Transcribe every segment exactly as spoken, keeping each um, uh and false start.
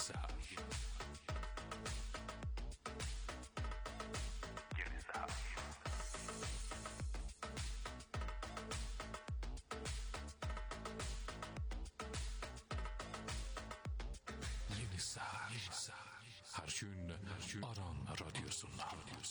سحر Yeni Sahar Her gün, her gün Aran Radyosu'nda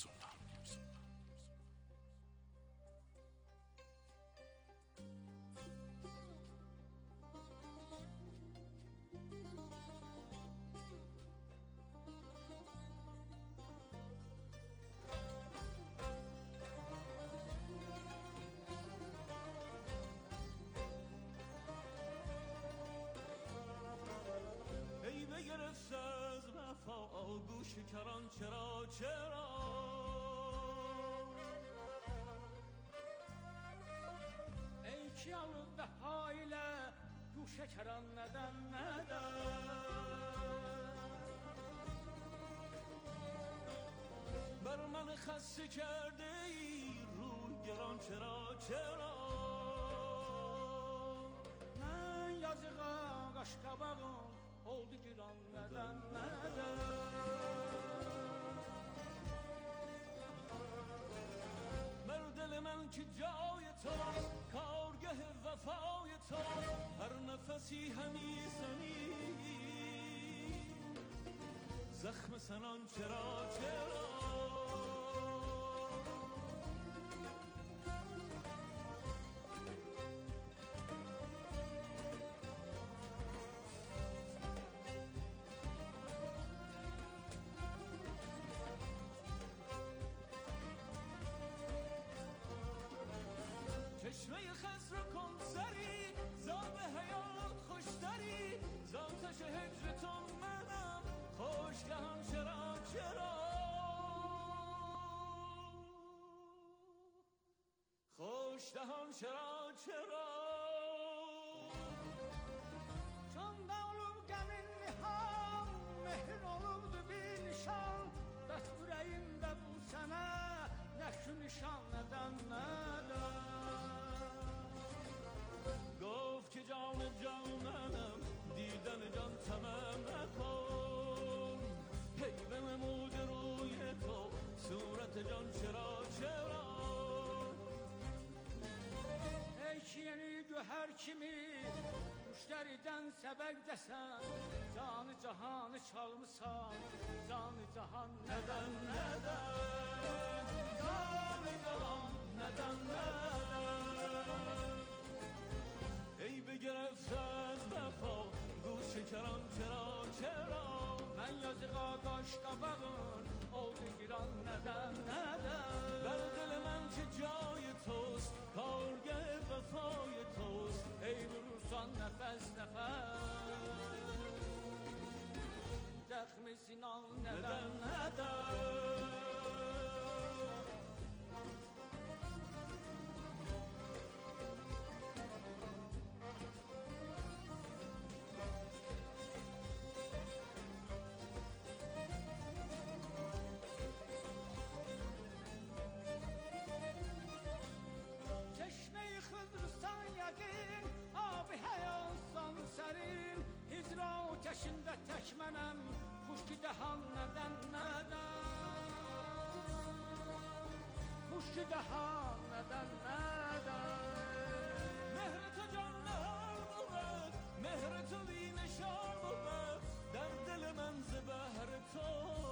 ای بگرفت از وفا گوش کران چرا چرا ای ki alıb vəfa ilə guşə kəran nədən nədən بر من خسته کرده ای روی گران چرا چرا mən yazığa qaşqabağım oldu giran nədən nədən بر دل من که جای تو کارگه وفای تو هر نفسی همی زنی زخم سنان چرا چرا چشمه خز رو کن سری زاب حیات خوشتری زاتش هجرتون منم خوشگهم چرا چرا خوشگهم چرا چرا Can dağılıb qəmin niham mehr olubdu bir nişan bəs ürəyimdə bu sənə nə şu nişan nədən nədən گفت که جان جانم دیدن جان تمام نکن هی نمود روی تو صورت جان چرا چرا ey ki yeni göhər kimi müştəridən səbəq desən canı cahanı çalmısan canı cahan nədən neden canı cahan neden neden ای بگرفت از وفا گوش کران چرا چرا mən yazığa qaşqabağın oldu giran nədən nədən بر دل من که جای توست کارگه وفای توست ey vurursan nəfəs nəfəs dəxmi sinan nədən neden neden yəqin abi həyatsan sərin hicra ateşində tək mənəm Puşki dəhan nədən nədən Puşki dəhan nədən nədən مهر تو جان نهار بود مهر تو بی نشان بود در دل من ز بهر تو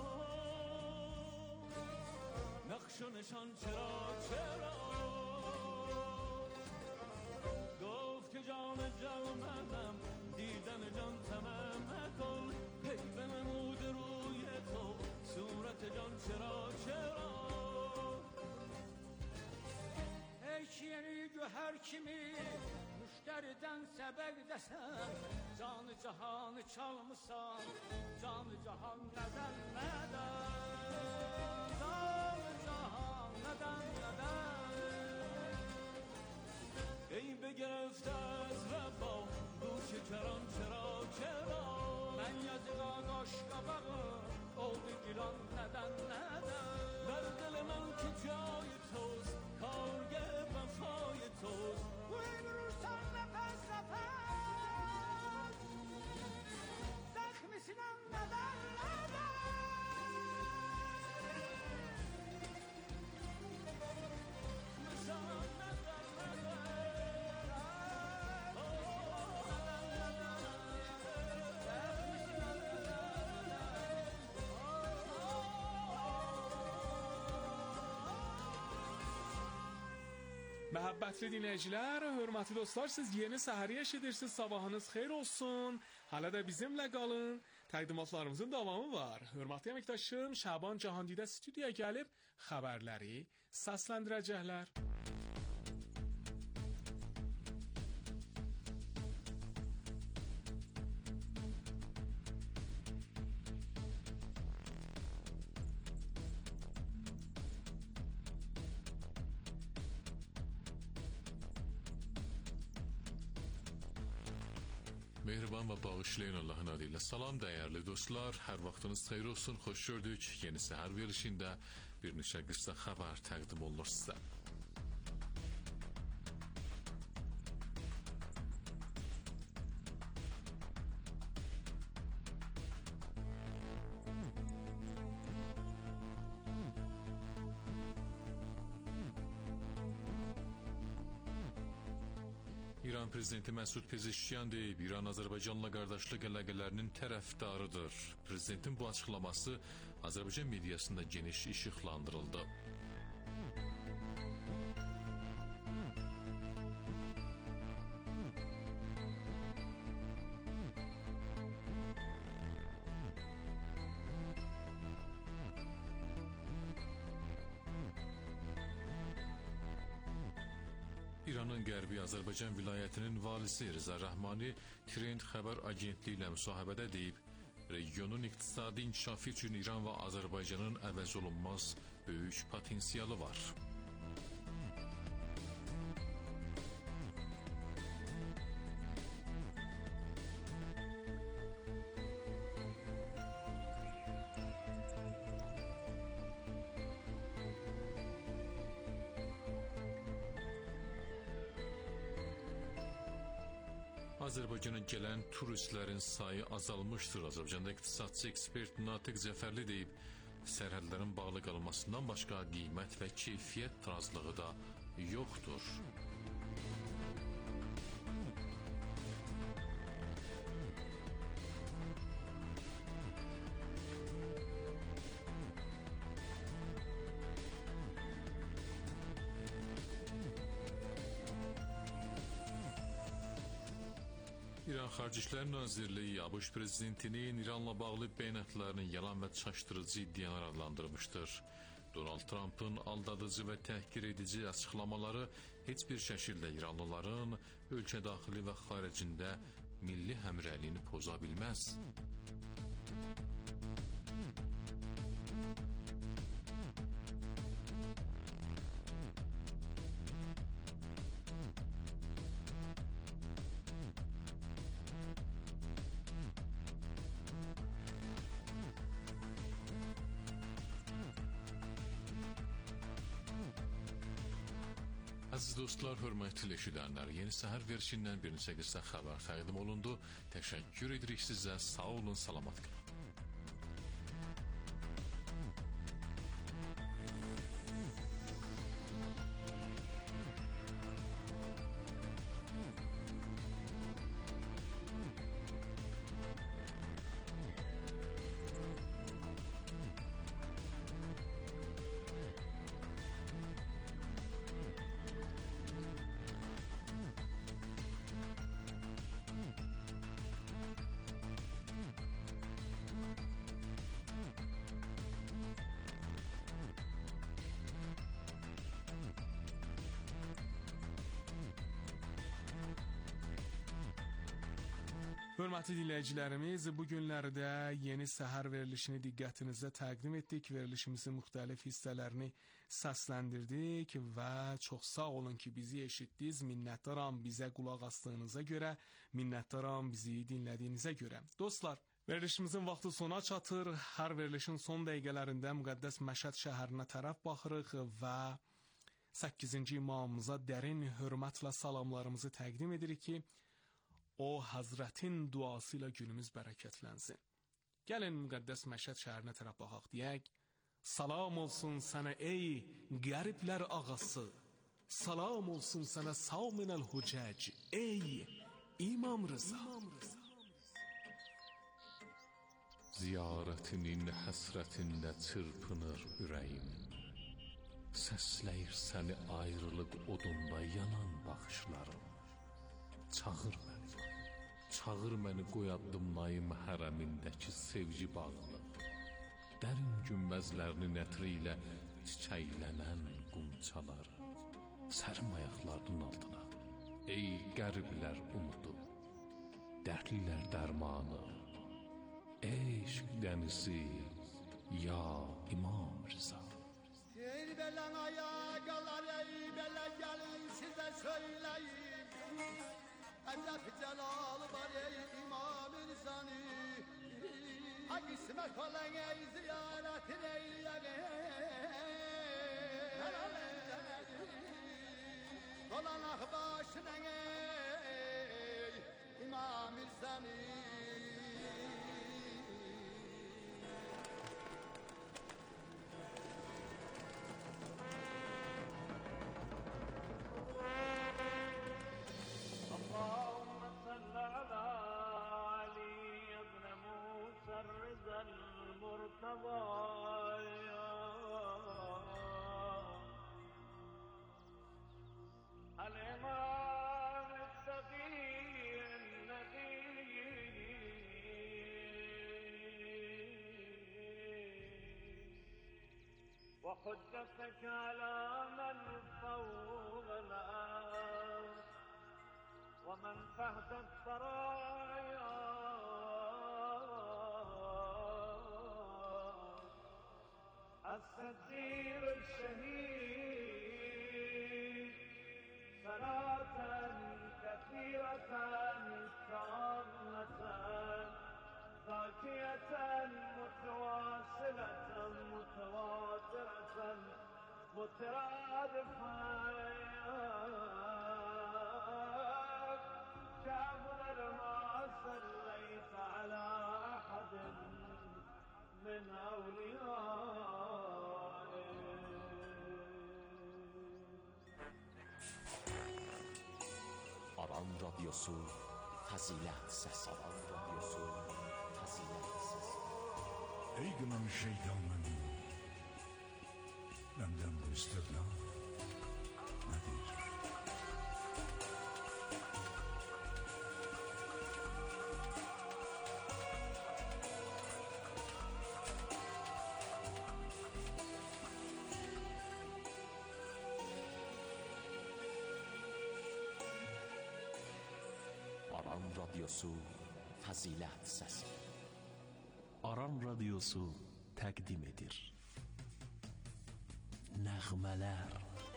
نقش و نشان چرا چرا که جان جان منم دیدن جان تمام نکن هی بنمود روی تو صورت جان چرا چرا ey ki yeni göhər kimi müştəridən səbəq desən canı cahanı çalmısan canı cahan nədən nədən canı cahan nədən nədən ای بگرفت از وفا گوش کران چرا چرا من yazığa qaşqabağım oldu giran nədən nədən در دل من که جای توست کارگه وفای توست vurursan nəfəs nəfəs dəxmi sinən Məhəbbətli dinləyicilər, hörmətli dostlar, siz yeni səhəri yaşayırsınız, sabahınız xeyir olsun. Hala da bizimlə qalın. Təqdimatlarımızın davamı var. Hörmətli əməkdaşım Şaban Cahandidə stüdiyoya gəlib xəbərləri səsləndirəcəklər. Mehriban və bağışlayın Allahın adı ilə. Salam dəyərli dostlar, hər vaxtınız xeyir olsun, xoş gördük. Yeni səhər verilişində bir neçə qısa xəbər təqdim olunur sizə. İran prezidenti Məsud Pezeşkiyan deyib, İran Azərbaycanla qardaşlıq əlaqələrinin tərəfdarıdır. Prezidentin bu açıqlaması Azərbaycan mediasında geniş işıqlandırıldı. İranın Qərbi Azərbaycan vilayətinin valisi Rıza Rəhmani Trend xəbər agentliyi ilə müsahibədə deyib, regionun iqtisadi inkişafı üçün İran və Azərbaycanın əvəz olunmaz böyük potensialı var. Azərbaycana gələn turistlərin sayı azalmışdır. Azərbaycanda iqtisadçı ekspert Natiq Cəfərli deyib, sərhədlərin bağlı qalmasından başqa qiymət və keyfiyyət tarazlığı da yoxdur. İran Xarici İşlər Nazirliyi ABŞ prezidentinin İranla bağlı bəyanatlarını yalan və çaşdırıcı iddialar adlandırmışdır. Donald Trump'ın aldadıcı və təhqir edici açıqlamaları heç bir şəkildə İranlıların ölkə daxili və xaricində milli həmrəyliyini poza bilməz. Əziz dostlar, hörmətli eşidənlər, yeni səhər verişindən bir neçə qısa xəbər təqdim olundu. Təşəkkür edirik sizə, sağ olun, salamat qalın. Hörmətli dinləyicilərimiz, bu günlərdə yeni səhər verilişini diqqətinizə təqdim etdik. Verilişimizin müxtəlif hissələrini səsləndirdik və çox sağ olun ki, bizi eşitdiniz. Minnətdaram bizə qulaq asdığınıza görə, minnətdaram bizi dinlədiyinizə görə. Dostlar, verilişimizin vaxtı sona çatır. Hər verilişin son dəqiqələrində müqəddəs Məşəd şəhərinə tərəf baxırıq və səkkizinci imamımıza dərin hörmətlə salamlarımızı təqdim edirik ki, o Həzrətin duası ilə günümüz bərəkətlənsin. Gəlin müqəddəs Məşəd şəhərinə tərəf baxaq deyək. Salam olsun sənə ey qəriblər ağası. Salam olsun sənə Saminəl Hücəc, ey İmam Rıza. Ziyarətinin həsrətində çırpınır ürəyim. Səsləyir səni ayrılıq odunda yanan baxışlarım. Çağır məni, çağır məni qoy addımlayım hərəmindəki sevgi bağını. Dərin günbəzlərinin ətri ilə çiçəklənən qumçaları. Sərim ayaqlarının altına, ey qəriblər umudu, dərdlilər dərmanı, eşq dənizi, ya İmam Rıza. Ey belen ayakalar, ey bele gelin size söyleyeyim. Edep celal var ey İmam Rıza'nı. Ha kısmet olan ey ziyaret eyleyeyim. Dolanak başına ey İmam Rıza'nı. اللهم صل على علي بن موسى الرضا المرتضى الإمام التقي النبي وحجتك على من فوق الأرض ومن تحت الثرايا الستير الشهيد صلاة كثيرة كاملة ذاكية متواصلة متواترة مترادفة كأفضل ما صليت على أحد من أوليائك. Aran Radyosu Fazilet Sesi. Aran Radyosu Fazilet Sesi. Ey gınan şeytanın benden bu istirna nedir? Aran Radyosu Fazilet Sesi. Aran Radyosu təqdim edir. Nəğmələr.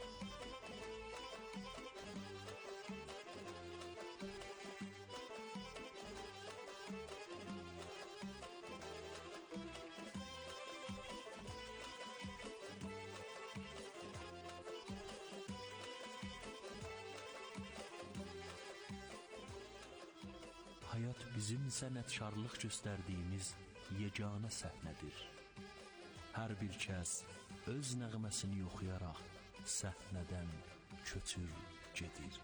Hayat bizim sənətkarlıq göstərdiyimiz yeganə səhnədir. Hər bir kəs öz nəğməsini yoxlayaraq səhnədən köçür gedir.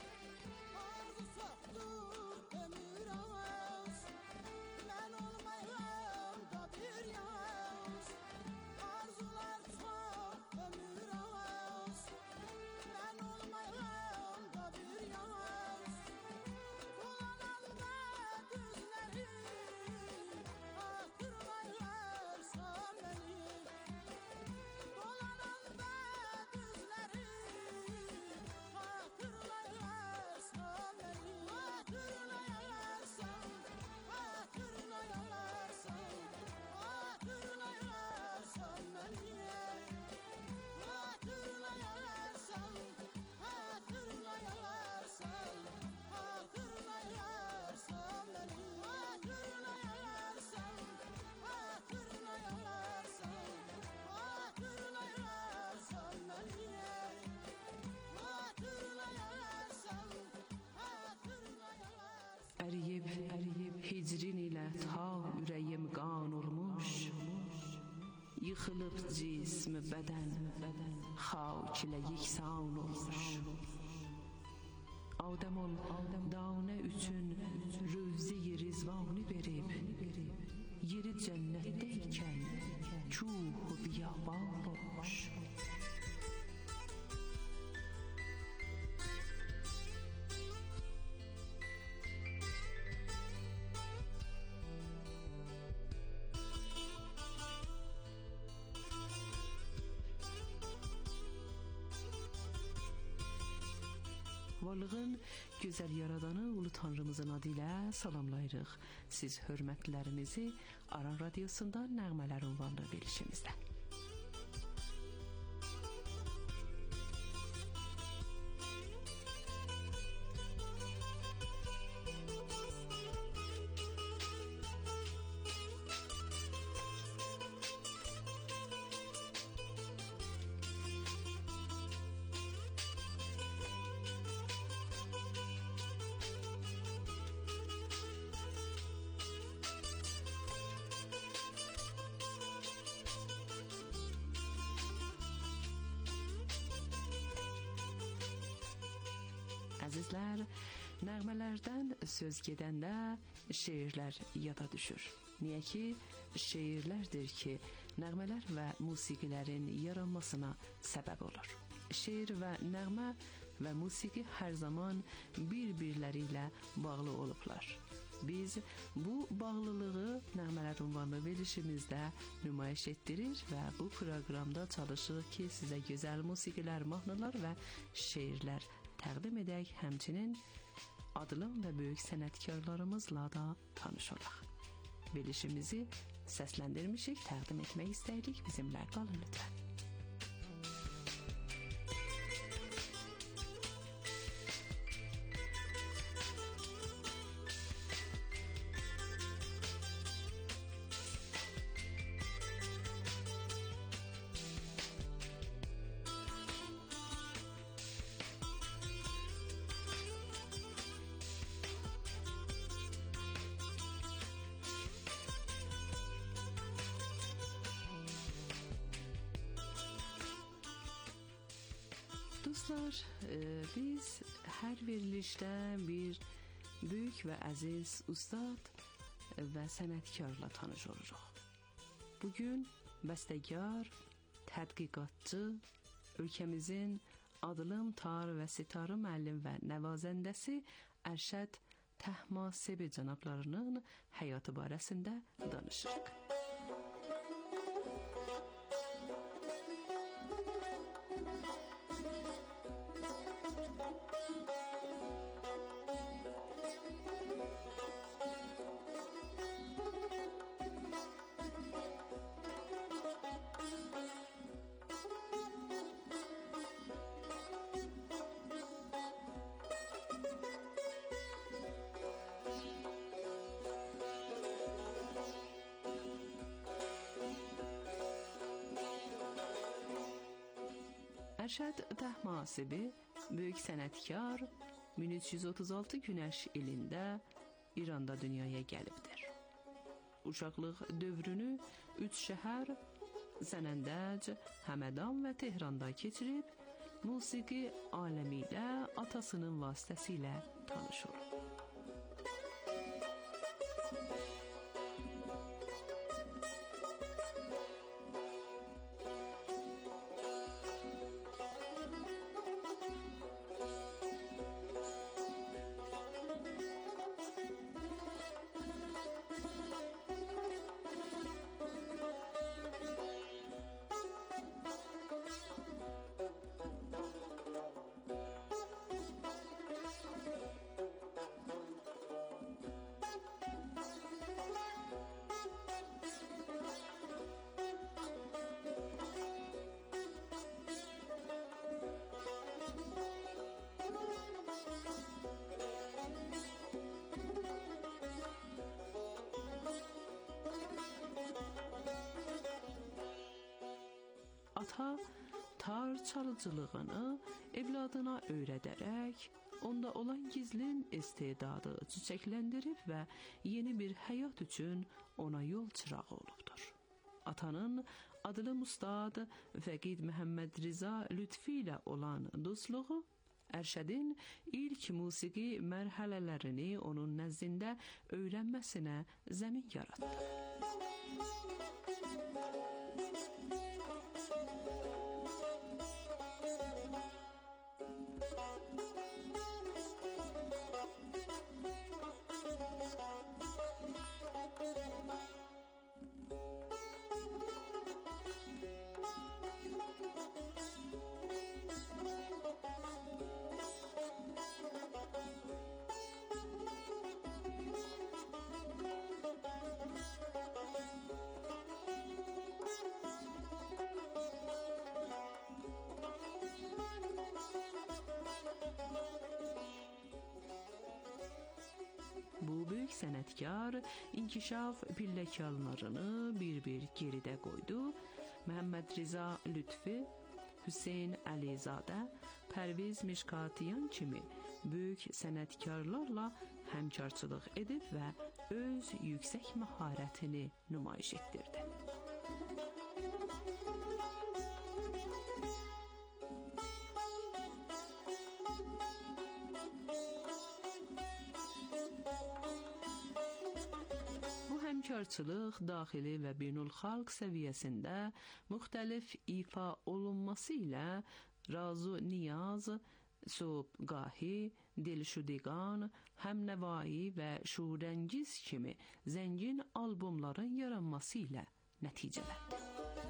Əriyib, əriyib hicrin ilə ta ürəyim qan olmuş, yıxılıb cism bədən, xak ilə yeksan olmuş. Adəmon danə üçün rövzi-i rizvanı verib, yeri cənnətdəykən kuh-u biyaban olmuş. varlığın gözəl yaradanı Ulu Tanrımızın adı ilə salamlayırıq. Siz hörmətlilərimizi Aran Radiyosunda Nəğmələr ünvanlı verilişimizdə. Əzizlər, nəğmələrdən söz gedəndə şeirlər yada düşür. Niyə ki, şeirlərdir ki, nəğmələr və musiqilərin yaranmasına səbəb olur. Şeir və nəğmə və musiqi hər zaman bir-birləri ilə bağlı olublar. Biz bu bağlılığı Nəğmələr ünvanlı verilişimizdə nümayiş etdirir və bu proqramda çalışırıq ki, sizə gözəl musiqilər, mahnılar və şeirlər təqdim edək, həmçinin adlı və böyük sənətkarlarımızla da tanış olaq. Verilişimizi səsləndirmişik, təqdim etmək istəyirik, bizimlə qalın lütfən. Dostlar, biz hər verilişdə bir böyük və əziz ustad və sənətkarla tanış oluruq. Bugün bəstəkar, tədqiqatçı, ölkəmizin adılım tar və sitarı müəllim və nəvazəndəsi Ərşəd Təhmasibli cənablarının həyatı barəsində danışırıq. Ərşəd Təhmasibli böyük sənətkar min üç yüz otuz altı günəş ilində İranda dünyaya gəlibdir. Uşaqlıq dövrünü üç şəhər Zənəndəc, Həmədan və Tehranda keçirib, musiqi aləmi ilə atasının vasitəsilə tanış olur. Ata tar çalıcılığını evladına öyrədərək, onda olan gizlin istedadı çiçəkləndirib və yeni bir həyat üçün ona yol çırağı olubdur. Atanın adılım ustad Fəqid Məhəmməd Riza Lütfi ilə olan dostluğu, Ərşədin ilk musiqi mərhələlərini onun nəzdində öyrənməsinə zəmin yaratdı. sənətkar inkişaf pilləkanlarını bir-bir geridə qoydu. Məhəmməd Riza Lütfi, Hüseyn Əlizadə, Pərviz Mişkatiyan kimi böyük sənətkarlarla həmkarçılıq edib və öz yüksək məharətini nümayiş etdirdi. Həmkarçılıq daxili və beynəlxalq səviyyəsində müxtəlif ifa olunması ilə Razu Niyaz, Sobgahi, Dilşudigan, Həmnəvai və Şurəngiz kimi zəngin albomların yaranması ilə nəticələndi.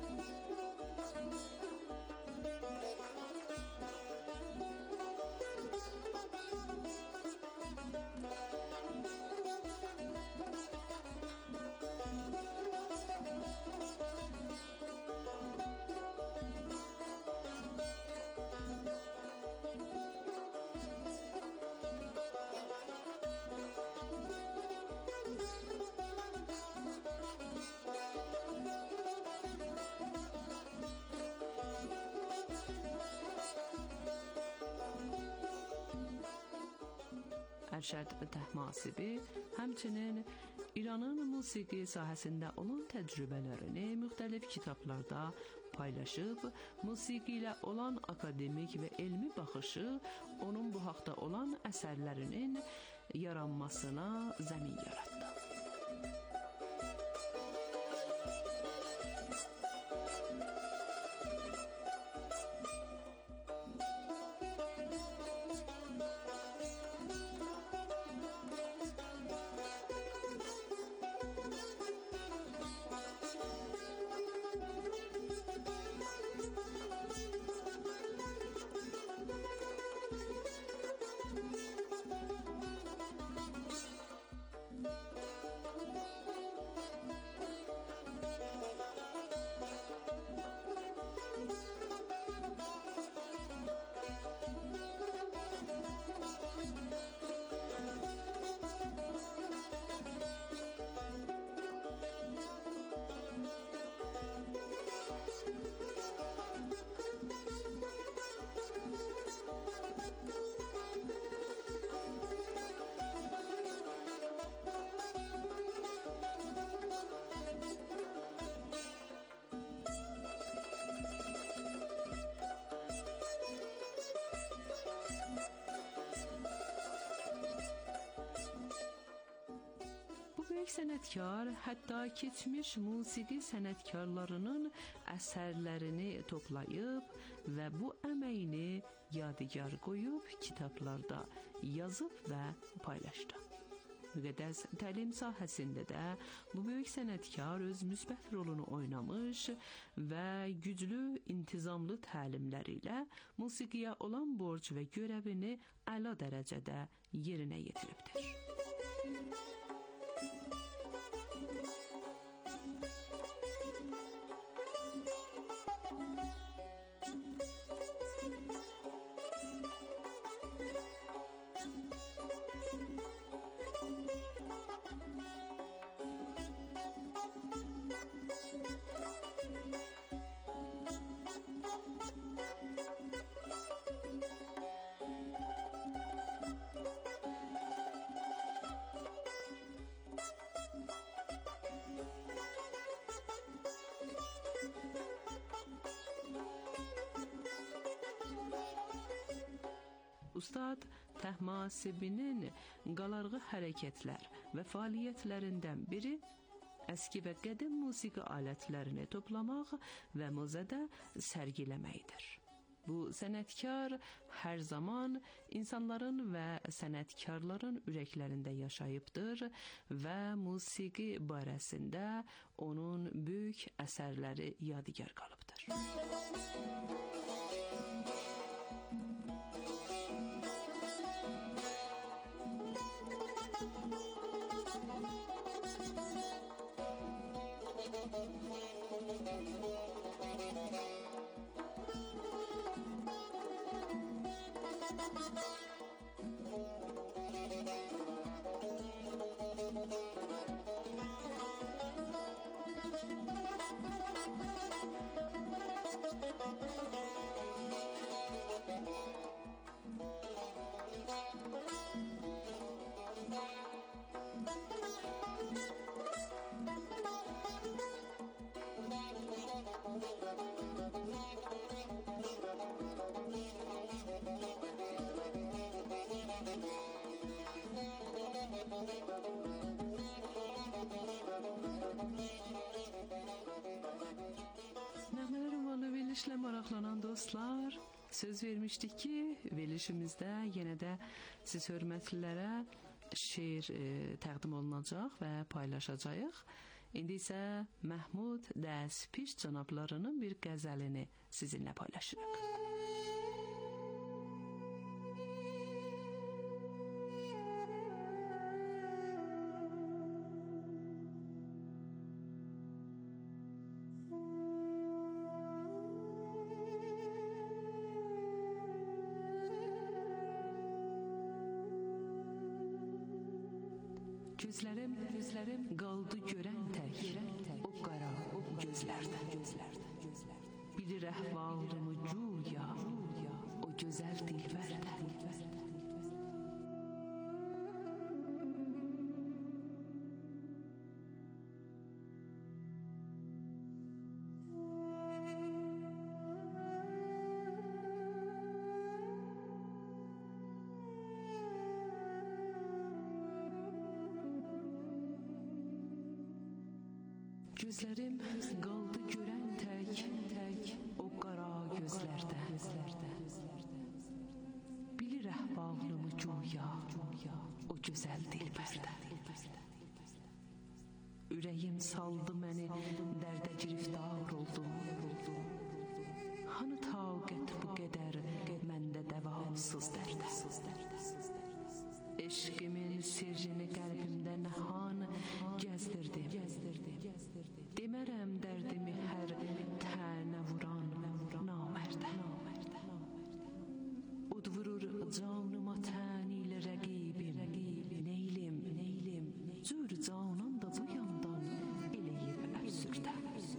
Ərşəd Təhmasibi həmçinin İranın musiqi sahəsində olan təcrübələrini müxtəlif kitablarda paylaşıb, musiqi ilə olan akademik və elmi baxışı onun bu haqda olan əsərlərinin yaranmasına zəmin yaratdı. Sənətkar hətta keçmiş musiqi sənətkarlarının əsərlərini toplayıb və bu əməyini yadigar qoyub kitablarda yazıb və paylaşdı. Müqəddəs təlim sahəsində də bu böyük sənətkar öz müsbət rolunu oynamış və güclü, intizamlı təlimləri ilə musiqiyə olan borc və görəvini əla dərəcədə yerinə yetiribdir. Ustad Təhmasibinin qalarğı hərəkətlər və fəaliyyətlərindən biri əski və qədim musiqi alətlərini toplamaq və muzada sərgiləməkdir. Bu sənətkar hər zaman insanların və sənətkarların ürəklərində yaşayıbdır və musiqi barəsində onun böyük əsərləri yadigar qalıbdır. maraqlanan dostlar, söz vermişdik ki verilişimizdə yenə də siz hörmətlilərə şeir e, təqdim olunacaq və paylaşacağıq. İndi isə Məhmud Dəspiş cənablarının bir qəzəlini sizinlə paylaşırıq. Gözlərim, gözlərim qaldı görən tək, o qara gözlərdə. Bilir əhvalımı güya, o gözəl dilbərdə. Gözlərim qaldı görən tək, tək o qara gözlərdə. Bilir əhvalımı güya, o gözəl dilbərdə. Ürəyim saldı məni, dərdə giriftar oldum. Hanı taqət bu qədər, məndə dəvasız dərdə. Eşqimin sirrini qəlbimdə nəhan gəzdirdim. Demərəm dərdimi hər tənə vuran namərdə. Od vurur canıma tən ilə rəqibim. Neylim, neylim, cür canım da bu yandan eləyib əfsürdə.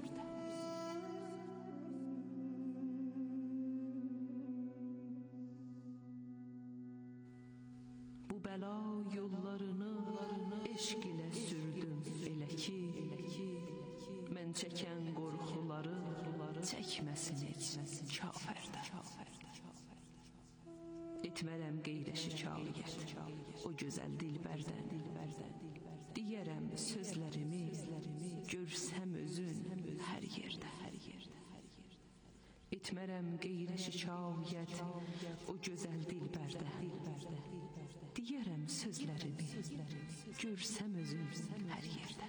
Bu bəla yollarını eşq ilə sürdüm elə ki, mən çəkən qorxuları çəkməsin heç kafərdə. Etmərəm qeyrə şikayət o gözəl dilbərdən. Deyərəm sözlərimi, görsəm özün hər yerdə. Etmərəm qeyrə şikayət o gözəl dilbərdən. Deyərəm sözlərimi, görsəm özün hər yerdə.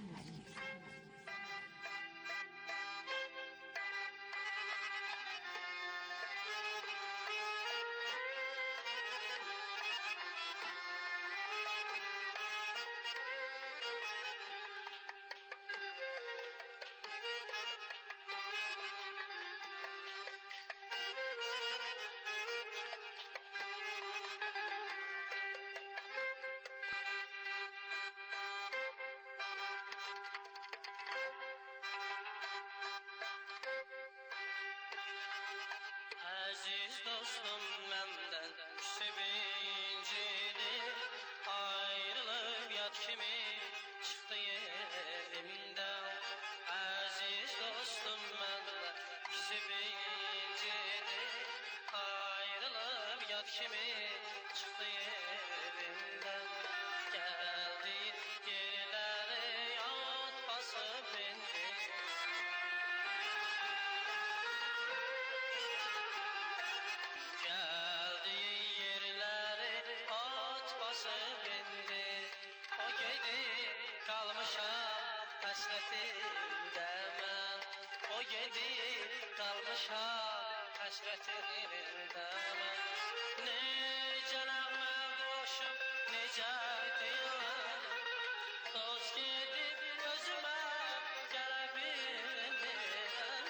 Aziz dostum məndən sevincidir, ayrılıb yad kimi çıxdı yerimdən. Aziz dostum məndən sevincidir, ayrılıb yad kimi çıxdı yerimdən. Gəldi yerləri yad basıb indi. Həsrətində mən, o gedib qalmışam həsrətində mən. Necə nəğmə qoşum, necə deyəm, dost gedib özümə gələ bilmirəm.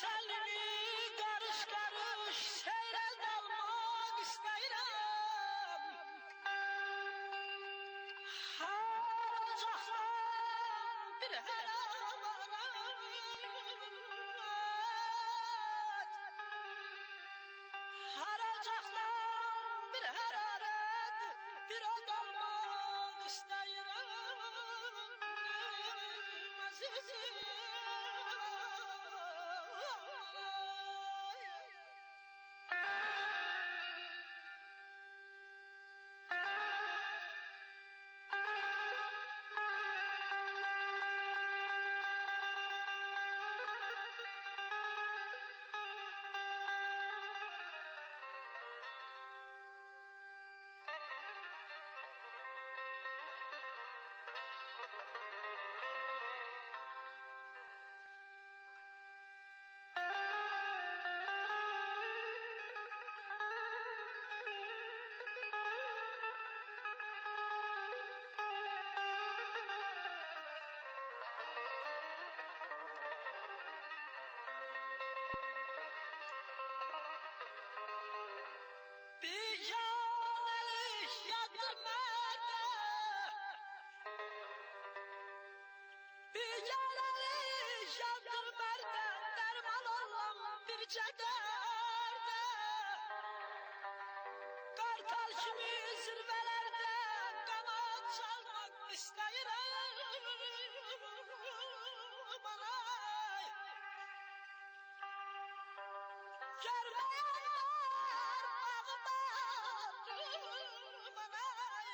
telimi karış karış seyre dalmak isteyirəm. Haracaqsan bir hərarət, haracaqsan bir hərarət, bir o dalmaq isteyirəm əzizim. Bijanelik yadır merde, bijanelik yadır merde, derman olan bir cederde. Kartal kimi zirvelerde kanat çalmak isteyirəm bana. Görmeyen var bağımlar bana.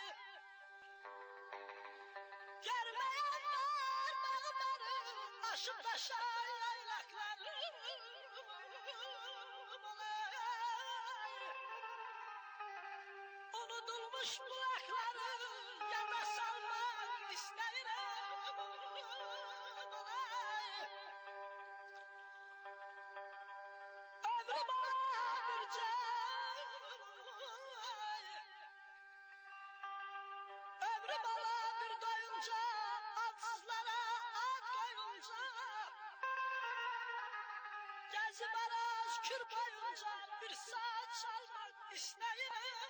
Görmeyen var bağımları, aşıp taşar yaylakları bana. Unutulmuş bulakları yada salmak isteyirəm bana. Ömrüm bir can, ömrüm bir doyunca, atsızlara at koyunca, gezip araz kür boyunca bir saat çalmak isteyirəm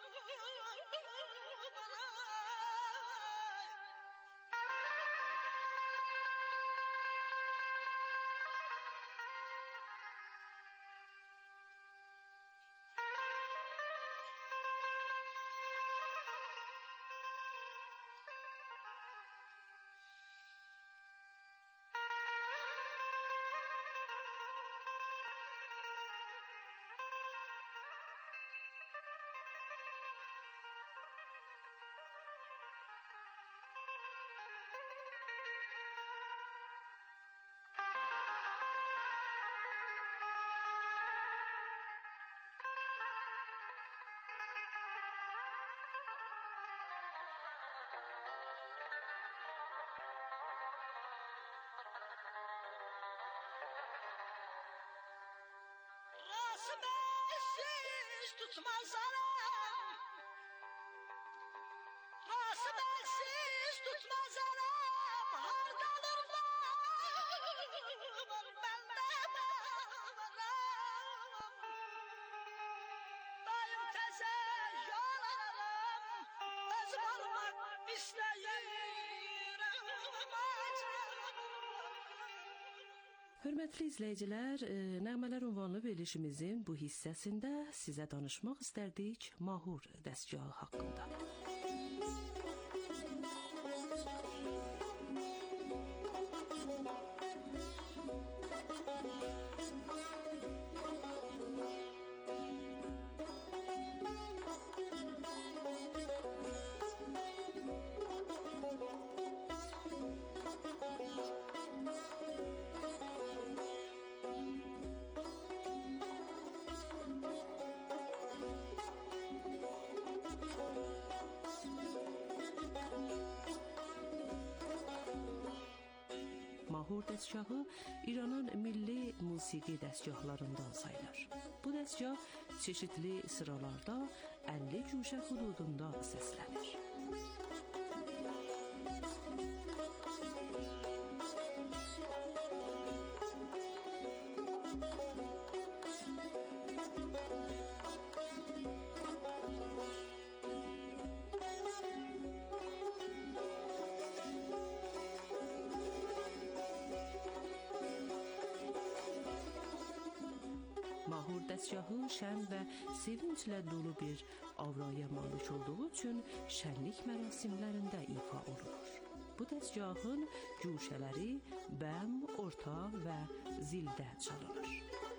bana. Rasım elsiz tutmaz aram, rasım elsiz tutmaz aram, hardanır var bende varam. Dayım teze yol aram, özüm olmak isteyirəm acım. Hörmətli izləyicilər, e, nəğmələr ünvanlı verilişimizin bu hissəsində sizə danışmaq istərdik mahur dəstgahı haqqında. Mahur dəstgahı İranın milli musiqi dəstgahlarından sayılır. Bu dəstgah çeşitli sıralarda əlli güşə hududunda səslənir. Mahur dəstgahı şən və sevinclə dolu bir avraya malik olduğu üçün şənlik mərasimlərində ifa olunur. Bu dəstgahın cuşələri bəm, orta və zildə çalınır.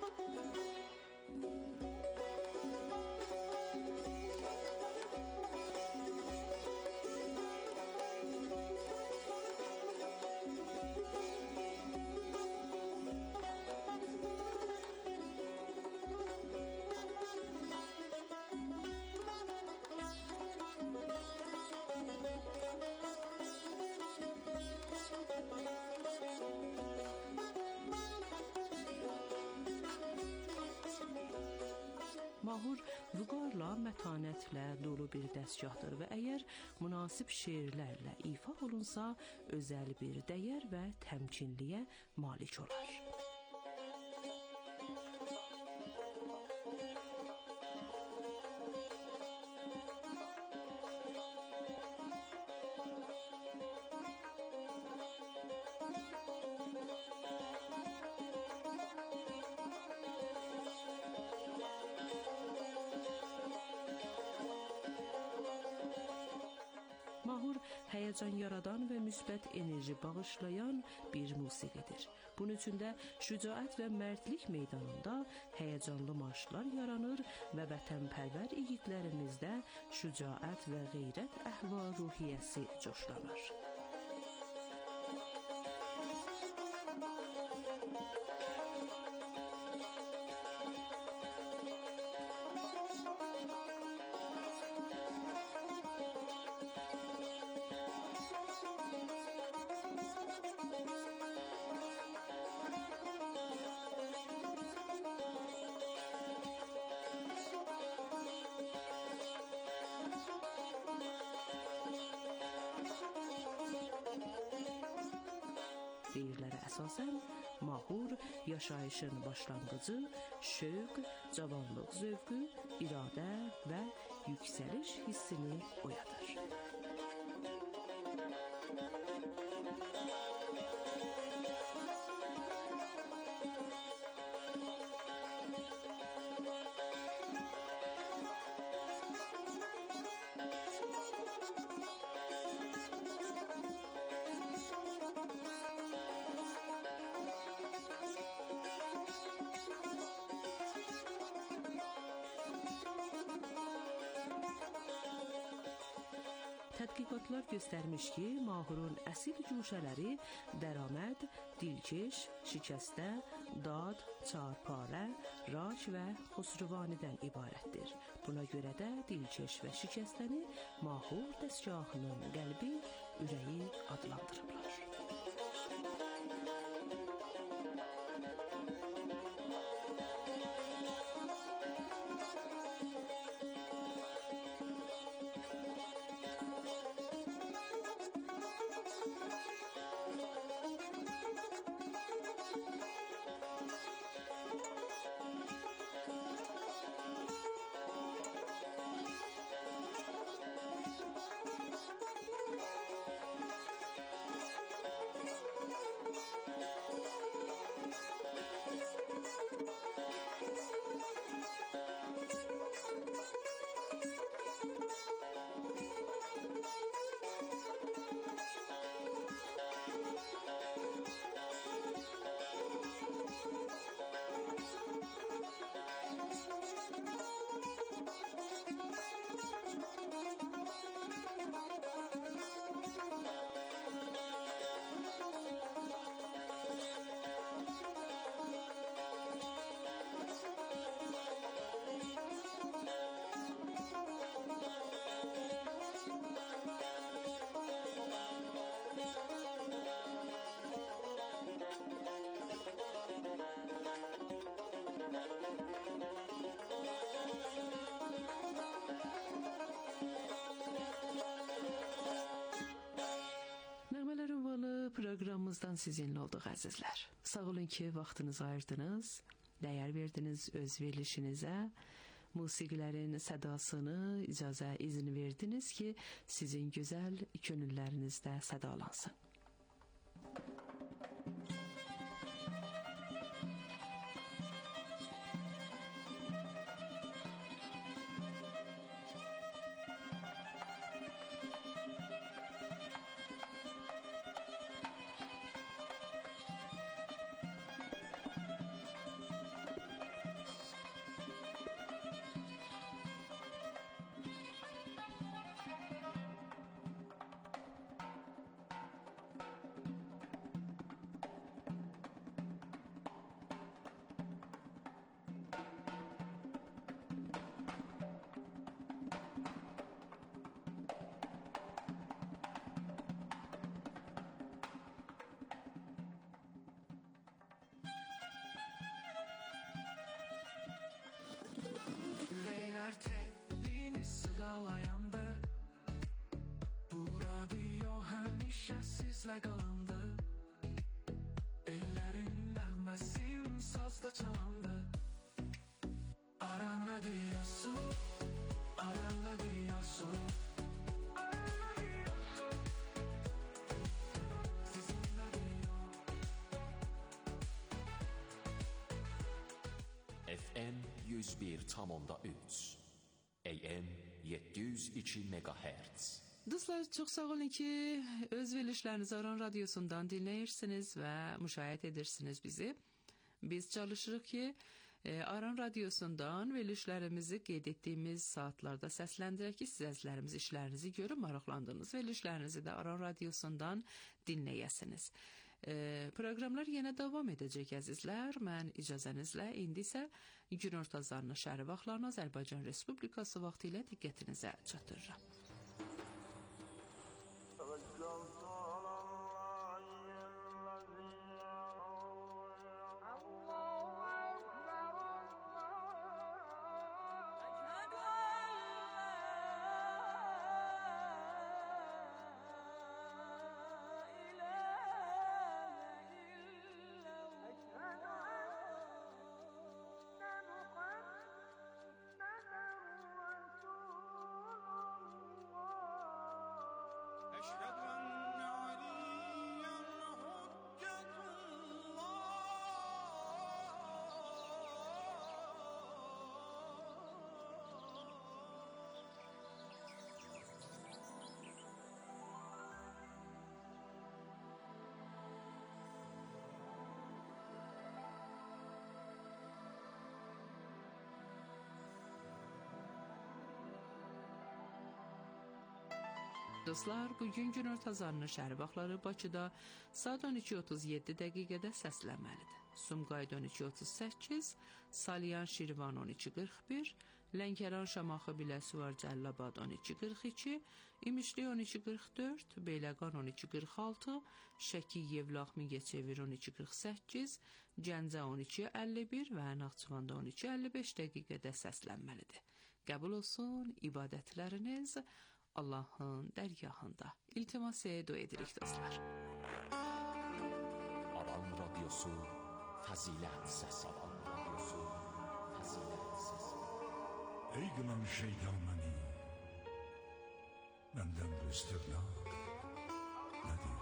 Mahur vüqarla, mətanətlə dolu bir dəstgahdır və əgər münasib şeirlərlə ifa olunsa, özəl bir dəyər və təmkinliyə malik olar. Mahur həyəcan yaradan və müsbət enerji bağışlayan bir musiqidir. Bunun üçün də şücaət və mərdlik meydanında həyəcanlı marşlar yaranır və vətənpərvər igidlərimizdə şücaət və qeyrət əhval-ruhiyyəsi coşlanır. Deyirlərə əsasən, mahur yaşayışın başlanğıcı, şövq, cavanlıq zövqü, iradə və yüksəliş hissini oyadır. Tədqiqatlar göstərmiş ki, mahurun əsil cuşələri dəraməd, dilkeş, şikəstə, dad, çarparə, rac və xosruvanidən ibarətdir. Buna görə də dilkeş və şikəstəni mahur dəstgahının qəlbi, ürəyi adlandırırlar. Proqramımızdan sizinlə olduq əzizlər. Sağ olun ki, vaxtınızı ayırdınız, dəyər verdiniz öz verilişinizə, musiqilərin sədasını icazə izin verdiniz ki, sizin gözəl könüllərinizdə sədalansın. ağlayandı. Bu radyo həmişə sizlə qalındı. Ellərin nəğməsin sazda çalındı. Aran radiosu, Aran radiosu, F M yüz bir tam onda üç, A M yedi yüz iki megahertz. Dostlar, çox sağ olun ki, öz verilişlərinizi Aran Radiosundan dinləyirsiniz və müşahidə edirsiniz bizi. Biz çalışırıq ki, Aran Radiosundan verilişlərimizi qeyd etdiyimiz saatlarda səsləndirək ki, siz əzizlərimiz işlərinizi görüb maraqlandığınız verilişlərinizi də Aran Radiosundan dinləyəsiniz. Proqramlar yenə davam edəcək əzizlər. Mən icazənizlə indi isə günorta zarına şəhəri vaxtlarını Azərbaycan Respublikası vaxtı ilə diqqətinizə çatdırıram. Dostlar, bugün günorta zarının şəhəri vaxtları Bakıda saat on iki otuz yeddi dəqiqədə səslənməlidir. Sumqayıt on iki otuz səkkiz, Salyan Şirvan on iki qırx bir, Lənkəran Şamaxı Biləsuvar Cəllabad on iki qırx iki, İmişli on iki qırx dörd, Beyləqan on iki qırx altı, Şəki Yevlax Mingəçevir on iki qırx səkkiz, Gəncə on iki əlli bir və Naxçıvanda on iki əlli beş dəqiqədə səslənməlidir. Qəbul olsun ibadətləriniz Allah'ın dərgahında. İltimas dua edirik dostlar. Aran Radyosu Fazilet Sesi. Aran Radyosu Fazilet Sesi. Ey kılan şeytanəni, məndən bu istirna nədir?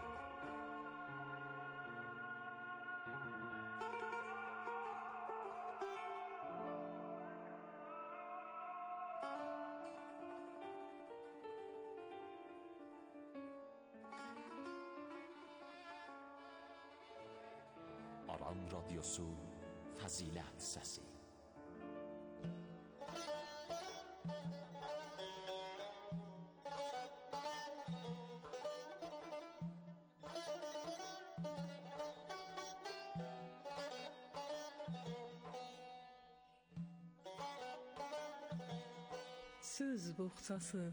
Aran Radyosu Fazilet Sesi. Söz boğçası.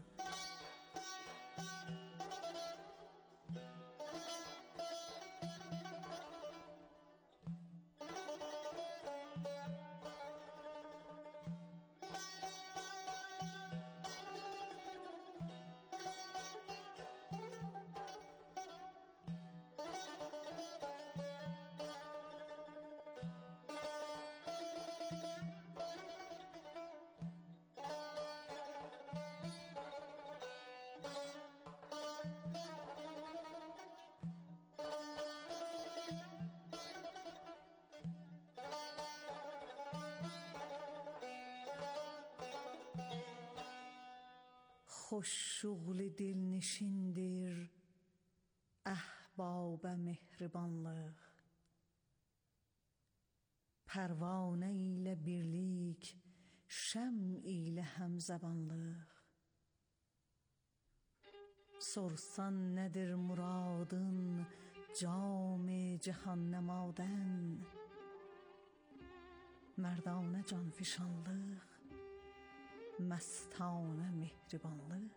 خوش شغل دلنشینdir احباب mehribanlıq. Pərvanə ilə birlik, şəm ilə həmzəbanlıq. Sorsan nədir muradın, cam-ı cəhənnəmadən? Mərdanə canfişanlıq, مستانه مهربانلıq.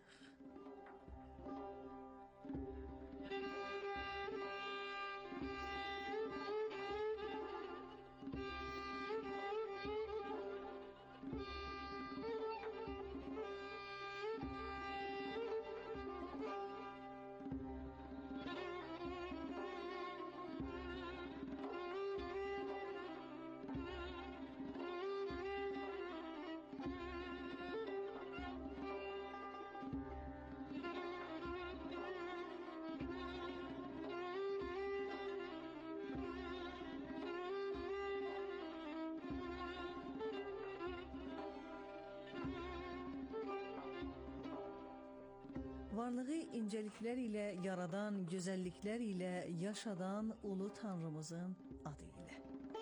varlığı incelikler ilə yaradan, gözəlliklər ilə yaşadan ulu Tanrımızın adı ilə.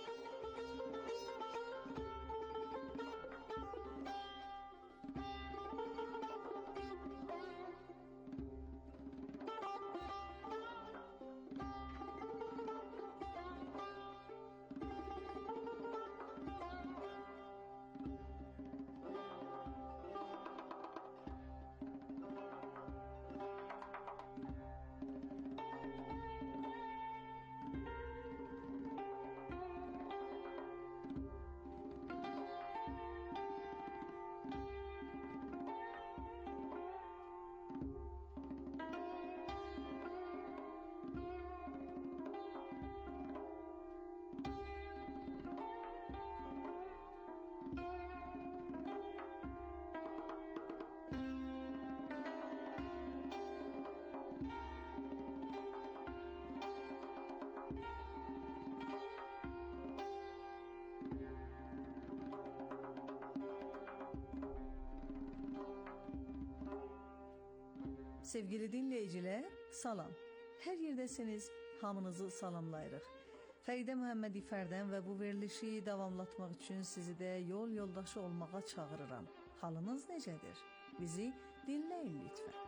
Sevgili dinləyicilər, salam. Hər yerdəsiniz, hamınızı salamlayırıq. Fəridə Məhəmməd İfərdən və bu verilişi davamlatmaq üçün sizi də yol yoldaşı olmağa çağırıram. Halınız necədir? Bizi dinləyin lütfən.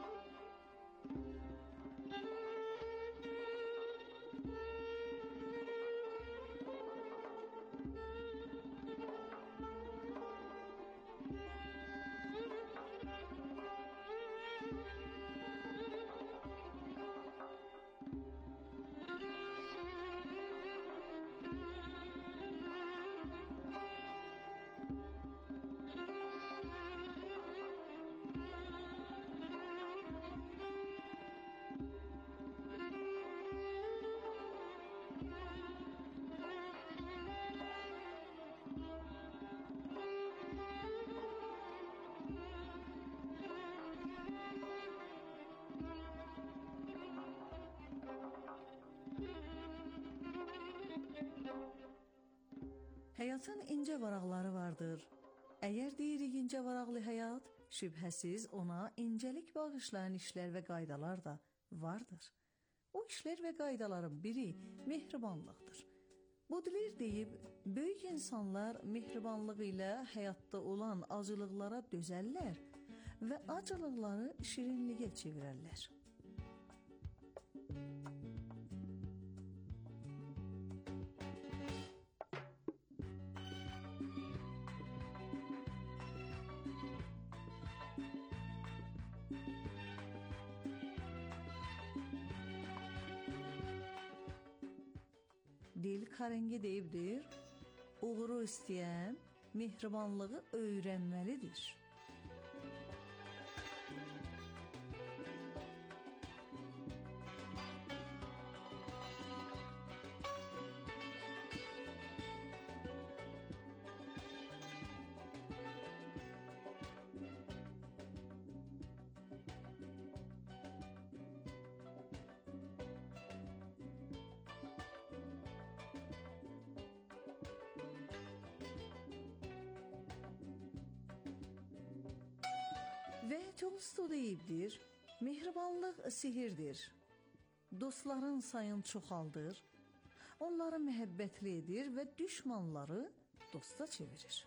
Həyatın incə varaqları vardır. Əgər deyirik incə varaqlı həyat, şübhəsiz ona incəlik bağışlayan işlər və qaydalar da vardır. O işlər və qaydaların biri mehribanlıqdır. Baudelaire deyib, böyük insanlar mehribanlığı ilə həyatda olan acılıqlara dözərlər və acılıqları şirinliyə çevirərlər. Dil Karengi deyibdir, uğuru istəyən mehribanlığı öyrənməlidir. Və Tolstoy deyibdir, mehribanlıq sihirdir. Dostların sayını çoxaldır, onları məhəbbətli edir və düşmanları dosta çevirir.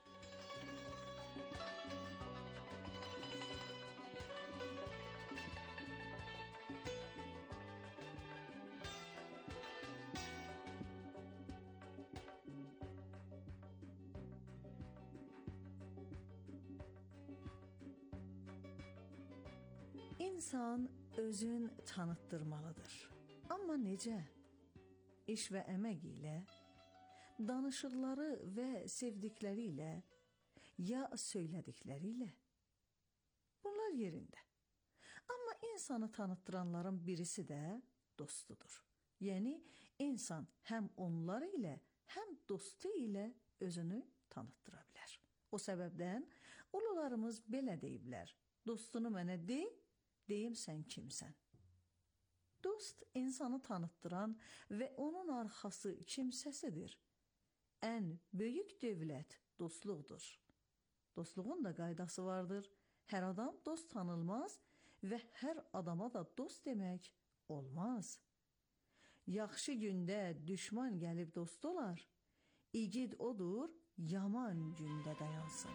İnsan özün tanıtdırmalıdır. Amma necə? İş və əmək ilə, danışıqları və sevdikləri ilə, ya söylədikləri ilə? Bunlar yerində. Amma insanı tanıtdıranların birisi də dostudur. Yəni, insan həm onlar ilə, həm dostu ilə özünü tanıtdıra bilər. O səbəbdən ulularımız belə deyiblər, dostunu mənə de, deyim sən kimsən. Dost insanı tanıtdıran və onun arxası kimsəsidir. Ən böyük dövlət dostluqdur. Dostluğun da qaydası vardır. Hər adam dost tanılmaz və hər adama da dost demək olmaz. Yaxşı gündə düşman gəlib dost olar, igid odur, yaman gündə dayansın.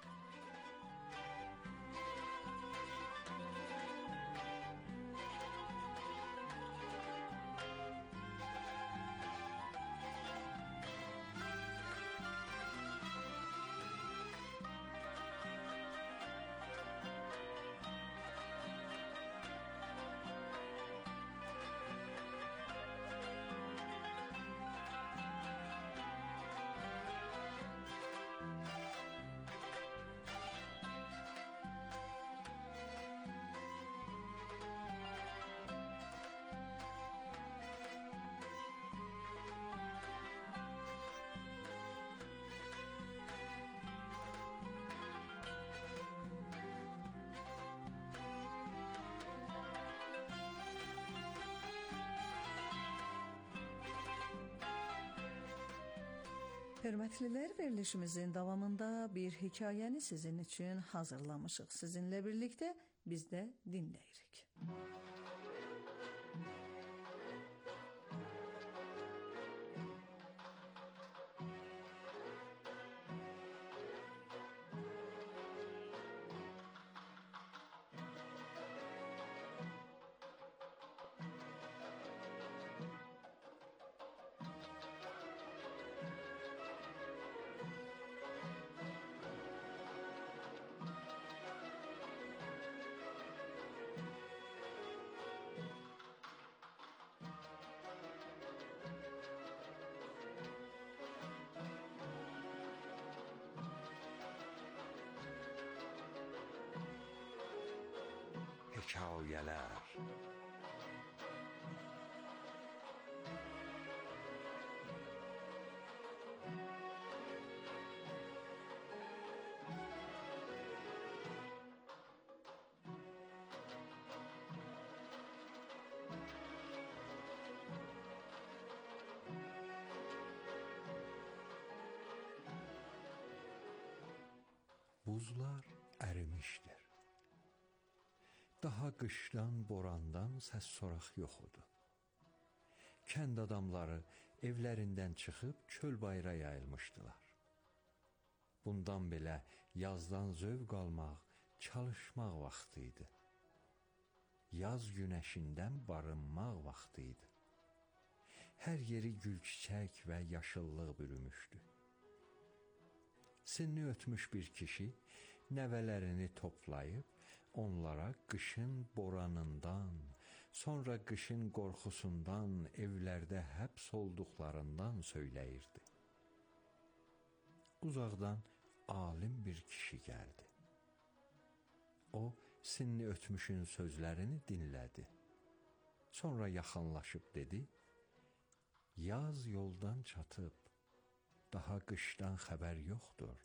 Hörmətlilər, verilişimizin davamında bir hekayəni sizin üçün hazırlamışıq. Sizinlə birlikdə biz də dinləyirik. Hekayələr. Buzlar ərimişdir. Daha qışdan, borandan səs soraq yox idi. Kənd adamları evlərindən çıxıb çöl bayıra yayılmışdılar. Bundan belə yazdan zövq almaq, çalışmaq vaxtı idi. Yaz günəşindən barınmaq vaxtı idi. Hər yeri gül çiçək və yaşıllıq bürümüşdü. Sinni ötmüş bir kişi nəvələrini toplayıb onlara qışın boranından, sonra qışın qorxusundan, evlərdə həbs olduqlarından söyləyirdi. Uzaqdan alim bir kişi gəldi. O, sinni ötmüşün sözlərini dinlədi. Sonra yaxınlaşıb dedi, yaz yoldan çatıb, daha qışdan xəbər yoxdur.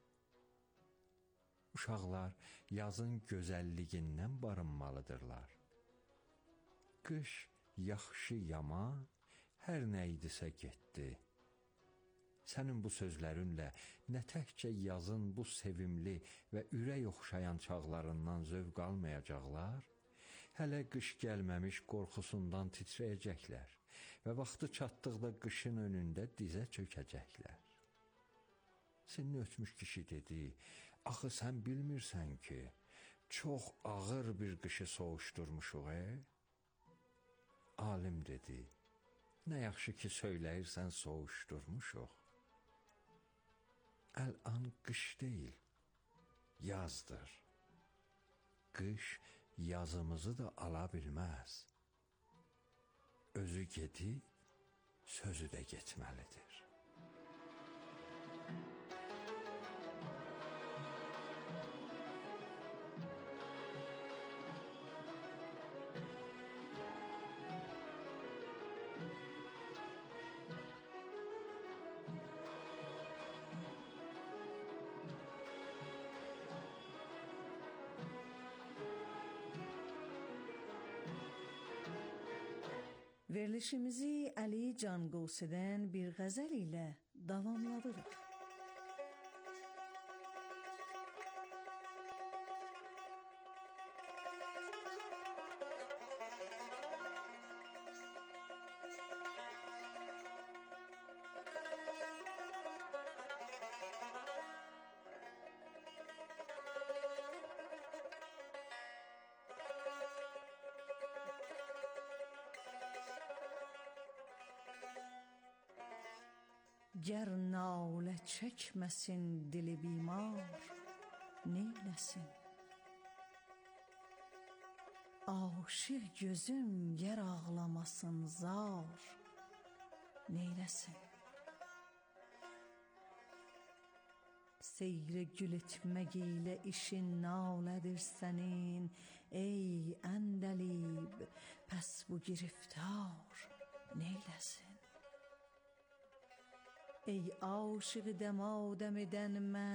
Uşaqlar yazın gözəlliyindən barınmalıdırlar. Qış yaxşı, yaman, hər nə idisə getdi. Sənin bu sözlərinlə nə təkcə yazın bu sevimli və ürək oxşayan çağlarından zövq almayacaqlar, hələ qış gəlməmiş qorxusundan titrəyəcəklər və vaxtı çatdıqda qışın önündə dizə çökəcəklər. Sinni ötmüş kişi dedi, axı sən bilmirsən ki, çox ağır bir qışı soğuşdurmuşuq, e? Alim dedi, nə yaxşı ki söyləyirsən soğuşdurmuşuq. Əl-an qış deyil, yazdır. Qış yazımızı da ala bilməz. Özü gedib, sözü də getməlidir. Verilişimizi Əli Can Qovsidən bir qəzəl ilə davamladırıq. ger nalə çəkməsin dili bimar, neyləsin? Aşık gözüm yer ağlamasın zar, neyləsin? Seyre gül etmək ilə işin nalədir sənin, ey əndəlib, pəs bu giriftar, neyləsin? Ey aşığı dəmadəm edən mən,